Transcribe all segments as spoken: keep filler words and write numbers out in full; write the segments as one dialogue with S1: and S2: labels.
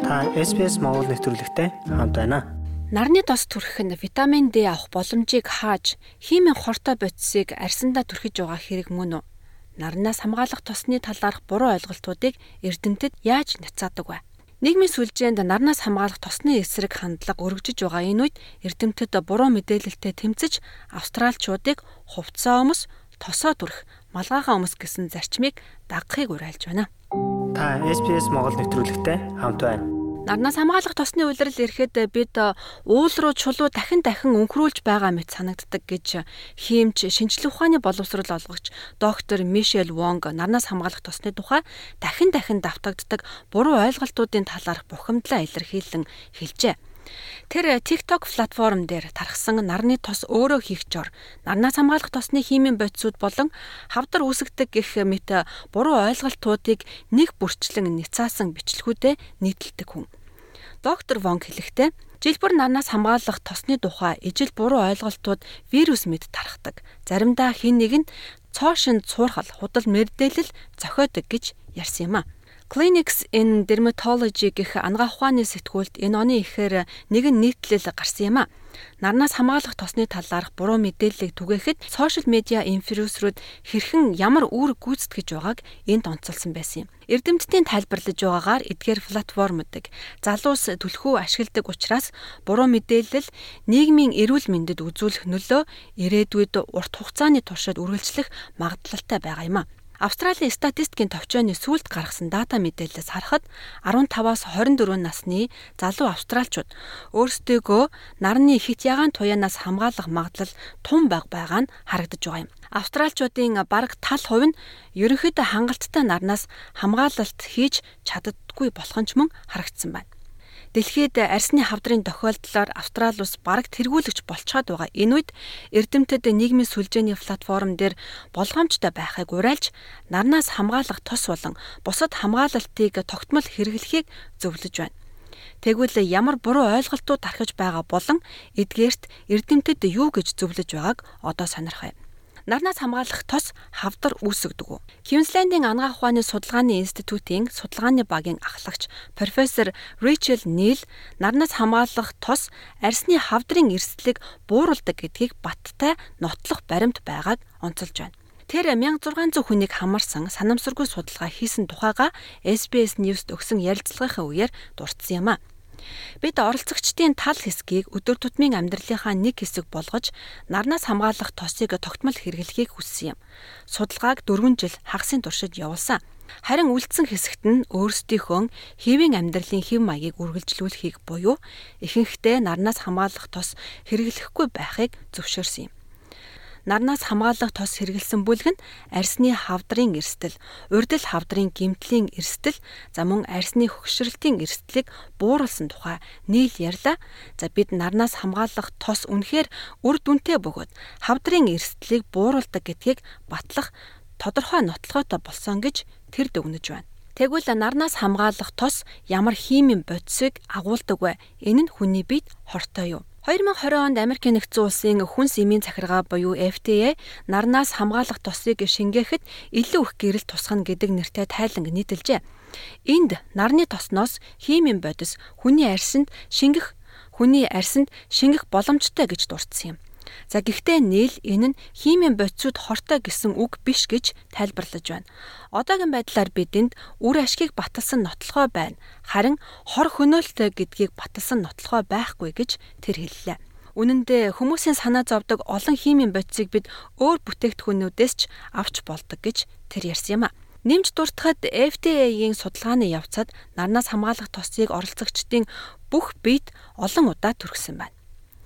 S1: Та эс би эс Монгол нэвтрүүлэгтэй хамт байна.
S2: Нарны тос түрхэх нь витамин D авах боломжийг хааж, химийн хортой бодисыг арьсандаа түрхэж байгаа хэрэг мөн үү? Нарнаас хамгаалах тосны талаарх буруу ойлголтуудыг эрдэмтэд яаж няцаадаг вэ? Нийгмийн сүлжээнд нарнаас хамгаалах тосны эсрэг хандлага өргөжөж байгаа энэ үед эрдэмтэд буруу мэдээлэлтэй тэмцэж австралчуудыг хувцас өмс, тосоо түрх, малгайгаа өмс гэсэн зарчмыг дагахыг уриалж байна.
S1: Та эс би эс Монгол нэвтрүүлэгтэй хамт байна.
S2: Нарнаас хамгаалах тосны улирал ирэхэд бид уул руу чулуу дахин дахин өнхрүүлж байгаа мэт санагддаг гэж хиймч шинжлэх ухааны боловсрол олгогч доктор Мишель Вонг нарнаас хамгаалах тосны тухай дахин дахин давтагддаг буруу ойлголтуудын талаарх бухимдлаа илэрхийлэн хэлжээ. Тэр TikTok платформ дээр тархсан нарны тос өөрөө хийх жор, нарнаас хамгаалах тосны химийн бодисууд болон хавдар үүсгдэг гэх мэт буруу ойлголтуудыг нэг бүрчлэн няцаасан бичлэгүүдэд нийтэлдэг хүн. Доктор Вонг хэлэхдээ жил бүр нарнаас хамгаалах тосны тухай ижил буруу ойлголтууд вирус мэд тархдаг. Заримдаа хэн нэг нь цоошин цуурхал, худал мэрдээлэл зохиодог гэж ярьсан юм а. Clinics in Dermatology гэх ангаа ухааны сэтгүүлд энэ оны ихээр нэгэн нийтлэл гарсан юм а. Нарнаас хамгаалах тосны талаарх буруу мэдээллийг түгээхэд сошиал медиа инфлюенсерүүд хэрхэн ямар үүрэг гүйцэтгэж байгааг энд онцолсон байсан юм. Эрдэмтдийн тайлбарлаж байгаагаар эдгээр платформуудыг залуус түлхүү ашигладаг учраас буруу мэдээлэл нийгмийн эрүүл мэндэд үзүүлэх нөлөө ирээдүйд урт хугацааны туршид үргэлжлэх магадлалтай байгаа юм а. Австралийн статистикийн товчооны сүүлд гаргасан дата мэдээлэлээс харахад арван таваас хорин дөрвөн насны залуу австралчууд өөрсдийгөө нарны хит ягаан туяанаас хамгаалах магадлал тун бага байгаа нь харагдаж байгаа юм. Австралчуудын бараг тал хувь нь ерөнхийдөө хангалттай нарнаас хамгаалалт хийж чаддаггүй болох нь ч мөн харагдсан байна. Дэлхийд арсны хавдрын тохиолдлоор Австрали улс бараг тэргүүлэгч болцоод байгаа. Энэ үед эрдэмтэд нийгмийн сүлжээний платформ дээр болгоомжтой байхыг уриалж, нарнаас хамгаалах тос болон бусад хамгаалалтыг тогтмол хэрэглэхийг зөвлөж байна. Тэгвэл ямар буруу ойлголтууд тархиж байгаа болон эдгээрт эрдэмтэд юу гэж зөвлөж байгааг одоо сонирхъя. Нарнаас хамгаалах тос хавдар үүсгдэг үү? Квинслендийн ангаа ухааны судалгааны институтийн судалгааны багийн ахлагч профессор Рэйчел Нил нарнаас хамгаалах тос арсны хавдрын эрсдлийг бууруулдаг гэдгийг баттай нотлох баримт байгааг онцолж байна. Тэр мянга зургаан зуун хүнийг хамарсан санамсаргүй судалгаа хийсэн тухайга эс би эс News-д өгсөн ярилцлагын үеэр дурдсан юм а. Бид оролцогчдын тал хэсгийг өдөр тутмын амьдралынхаа нэг хэсэг болгож нарнаас хамгаалах тосыг тогтмол хэрэглэхийг хүссэн юм. Судалгааг дөрвөн жил хагасын туршид явуулсан. Харин үлдсэн хэсэгт нь өөрсдийнхөө хэвийн амьдралын хэв маягийг үргэлжлүүлэхийг буюу ихэнхдээ нарнаас хамгаалах тос хэрэглэхгүй байхыг зөвшөөрсөн юм. Нарнаас хамгаалах тос хэрэгэлсэн бүлэг нь арсны хавдрын эрсдэл, урдл хавдрын гэмтлийн эрсдэл, за мөн арсны хөгшрөлтийн эрсдлийг бууруулсан тухай Нийл ярьлаа. За бид нарнаас хамгаалах тос үнэхээр үр дүнтэй бөгөөд хавдрын эрсдлийг бууруулдаг гэдгийг батлах тодорхой нотлохойтой болсон гэж тэр дүгнэж байна. Тэгвэл нарнаас хамгаалах тос ямар химийн бодисыг агуулдаг вэ? Энэ нь хүний биед хортой юу? две тысячи двадцать онд Америкийн нэгдсэн улсын хүнс эмийн захиргаа буюу эф ди эй нарнаас хамгаалах тосыг шингээхэд илүү их гэрэл тусгана гэдэг нэртэй тайланг нийтэлжээ. Энд нарны тосноос химийн бодис хүний арьсанд шингэх хүний арьсанд шингэх боломжтой гэж дурдсан юм. За гэхдээ Нийл энэ нь химийн бодисууд хортой гэсэн үг биш гэж тайлбарлаж байна. Одоогийн байдлаар бидэнд үр ашгийг баталсан нотлохой байна. Харин хор хөнөөлтэй гэдгийг баталсан нотлохой байхгүй гэж тэр хэллээ. Үнэн дээр хүмүүсийн санаа зовдог олон химийн бодисыг бид өөр бүтээгдэхүүнүүдээс ч авч болдог гэж тэр ярьсан юм а. Нэмж дуртахад эф ди эй-ийн судалгааны явцад нарнаас хамгаалах тосыг оролцогчдын бүх биед олон удаа түрхсэн байна.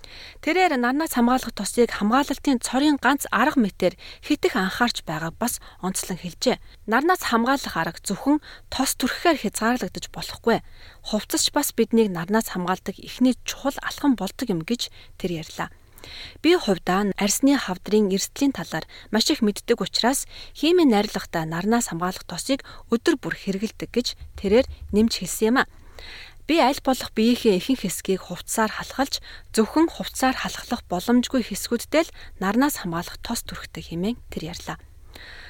S2: Тэрээр нарнаас хамгаалах тосыг хамгаалалтын цорын ганц арга мэтээр хитэх анхаарч байгааг бас онцлон хэлжээ. Нарнаас хамгаалах арга зөвхөн тос түрхэхээр хязгаарлагдаж болохгүй. Хувцасч бас биднийг нарнаас хамгаалдаг ихний чухал алхам болдог юм гэж тэр ярьлаа. Би хувьдаа арсны хавдрын эрсдлийн талаар маш их мэддэг учраас химийн найрлагатай нарнаас хамгаалах тосыг өдөр бүр хэрэгэлдэг гэж тэрээр нэмж хэлсэн юм а. Би аль болох биеийнхээ ихэнх хэсгийг хувцсаар халахалж зөвхөн хувцсаар халахлах боломжгүй хэсгүүдтэй л нарнаас хамгаалах тос түрхдэг хэмээн тэр ярьлаа.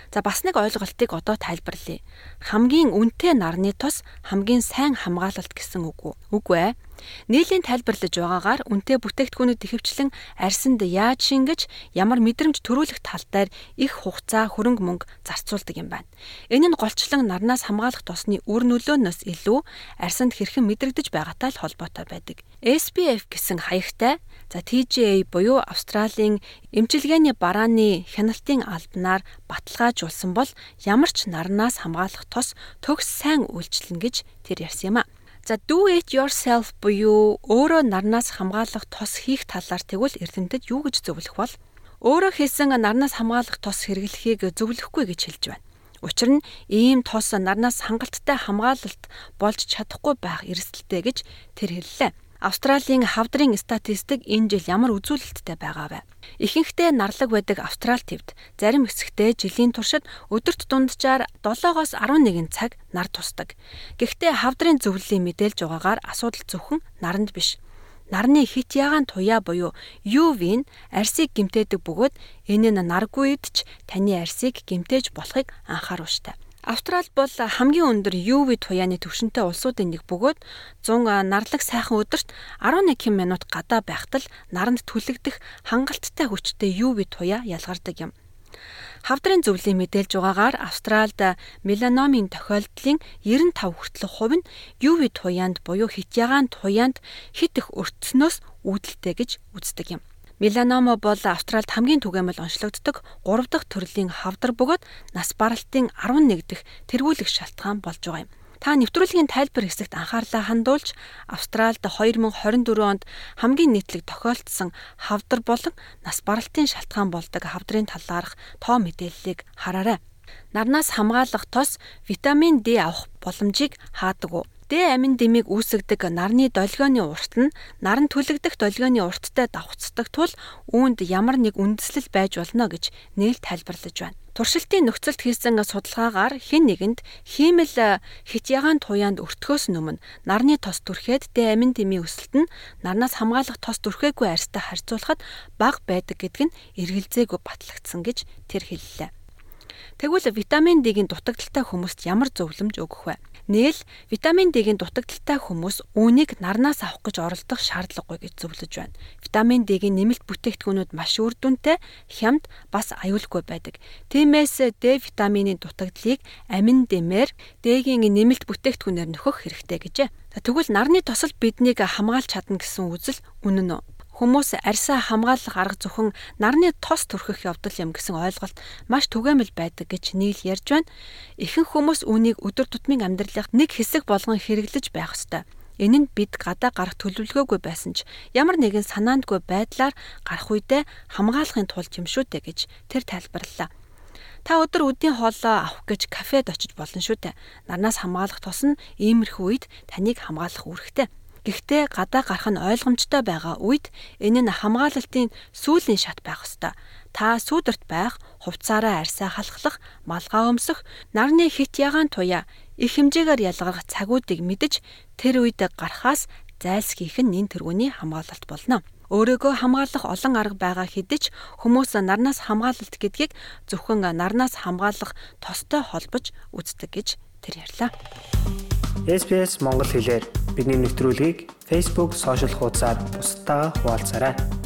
S2: За бас нэг ойлголтыг одоо тайлбарлая. Хамгийн үнэтэй нарны тос хамгийн сайн хамгаалалт гэсэн үг үү? Үгүй ээ. Нийлэн тайлбарлаж байгаагаар үнэтэй бүтээгдэхүүнүүд ихэвчлэн арьсанд яаж шингэж, ямар мэдрэмж төрүүлэх тал дээр их хугацаа, хөрөнгө мөнгө зарцуулдаг юм байна. Энэ нь голчлон нарнаас хамгаалах тосны үр нөлөөнөөс илүү арьсанд хэрхэн мэдрэгдэж байгаатай л холбоотой байдаг. эс пи эф гэсэн хаягтай, за ти жи эй буюу Австралийн эмчилгээний барааны хяналтын албанаар баталгаажуулсан бол ямар ч нарнаас хамгаалах тос төгс сайн үйлчлэнэ гэж тэр ярьсан юм а. За do it yourself буюу өөрөө нарнаас хамгаалах тос хийх талаар тэгвэл эрдэмтэд юу гэж зөвлөх бол өөрөө хийсэн нарнаас хамгаалах тос хэрэглэхийг зөвлөхгүй гэж хэлж байна. Учир нь ийм тос нарнаас хангалттай хамгаалалт болж чадахгүй байх эрсдэлтэй гэж тэр хэллээ. Австралийн хавдрын статистик энэ жил ямар үзүүлэлттэй байгаа вэ? Ихэнхдээ нарлаг байдаг Австрали тивд зарим хэсэгтээ жилийн туршид өдөрт дунджаар долоогоос арван нэгэн цаг нар тусдаг. Гэхдээ хавдрын зөвлөлийн мэдээлж байгаагаар асуудал зөвхөн наранд биш. Нарны хит ягаан туяа буюу ю ви нь арьсыг гэмтээдэг бөгөөд энэ нь наргүй үед ч таны арьсыг гэмтээж болохыг анхааруулжээ. Австрали бол хамгийн өндөр ю ви туяаны түвшинтэй улсуудын нэг бөгөөд зун нарлаг сайхан өдөрт арван нэг минут гадаа байхад л наранд түлэгдэх хангалттай хүчтэй ю ви туяа ялгардаг юм. Хавдрын зөвлөлийн мэдээлж байгаагаар Австралид меланомын тохиолдлын девяносто пять хүртэлх хувь нь ю ви туяанд буюу хит ягаан туяанд хит их өртснөөс үүдэлтэй гэж үздэг юм. Меланома бол Австралид хамгийн түгээмэл онцлогддог гурав дахь төрлийн хавдар бөгөөд нас баралтын арван нэг дахь тэргүүлэх шалтгаан болж байгаа юм. Та нэвтрүүлгийн тайлбар хэсэгт анхаарлаа хандуулж Австралид две тысячи двадцать четыре онд хамгийн нийтлэг тохиолдсон хавдар болон нас баралтын шалтгаан болдог хавдрын талаарх тоо мэдээллийг хараарай. Нарнаас хамгаалах тос витамин D авах боломжийг хаадаг уу? Д амин дэмийг үүсгдэг нарны долгионы урт нь наран түлэгдэх долгионы урттай давхцдаг тул үүнд ямар нэг үндэслэл байж болно гэж нээлт тайлбарлаж байна. Туршилтын нөхцөлд хийсэн судалгаагаар хэн нэгэнд хиймэл хит ягаан туяанд өртгөхөөс өмнө нарны тос түрхээд Д амин дэмийн өсөлт нь нарнаас хамгаалах тос түрхээгүй арьстай харьцуулахад бага байдаг гэдг нь эргэлзээгүй батлагдсан гэж тэр хэллээ. Тэгвэл витамин D-гийн дутагдaltaй хүмүүст ямар зөвлөмж өгөх вэ? Нээл витамин D-гийн дутагдaltaй хүмүүс үүнийг нарнаас авах гэж оролдох шаардлагагүй гэж зөвлөж байна. Витамин D-гийн нэмэлт бүтээгдэхүүнүүд маш үр дүнтэй, хямд, бас аюулгүй байдаг. Тиймээс D витамины дутагдлыг амин дэмээр D-гийн нэмэлт бүтээгдэхүүнээр нөхөх хэрэгтэй гэжээ. Тэгвэл нарны тосол биднийг хамгаалж чадна гэсэн үзэл үнэн үү? Хүмүүс арьсаа хамгаалах арга зөвхөн нарны тос түрхэх явдал юм гэсэн ойлголт маш түгээмэл байдаг гэж нийл ярьж байна. Ихэнх хүмүүс үүнийг өдөр тутмын амьдралын нэг хэсэг болгон хэрэглэж байх ёстой. Энэ нь бид гадаа гарах төлөвлөгөөгүй байсан ч ямар нэгэн санаандгүй байдлаар гарах үедээ хамгаалахын тулд юм шүү дээ гэж тэр тайлбарллаа. Та өдөр өдийн хоолоо авах гэж кафед очиж болно шүү дээ. Нарнаас хамгаалах тос нь иймэрхүү үед таныг хамгаалах үүрэгтэй. Гэхдээ гадаа гарах нь ойлгомжтой байгаа үед энэ нь хамгаалалтын сүүлийн шат байх ёстой. Та сүүдэрт байх, хувцаараа арьсаа халахлах, малгай өмсөх, нарны хит ягаан туяа их хэмжээгээр ялгарх цагуудыг мэдэж тэр үед гарахаас зайлсхийх нь энэ тэргүүний хамгаалалт болно. Өөрийгөө хамгаалах олон арга байгаа хэдий ч хүмүүс нарнаас хамгаалалт гэдгийг зөвхөн нарнаас хамгаалах тостой холбож үздэг гэж тэр ярьлаа.
S1: эс би эс Монгол хэлээр бидний нэвтрүүлгийг Facebook сошиал хуудасаар бусдаа хуваалцаарай.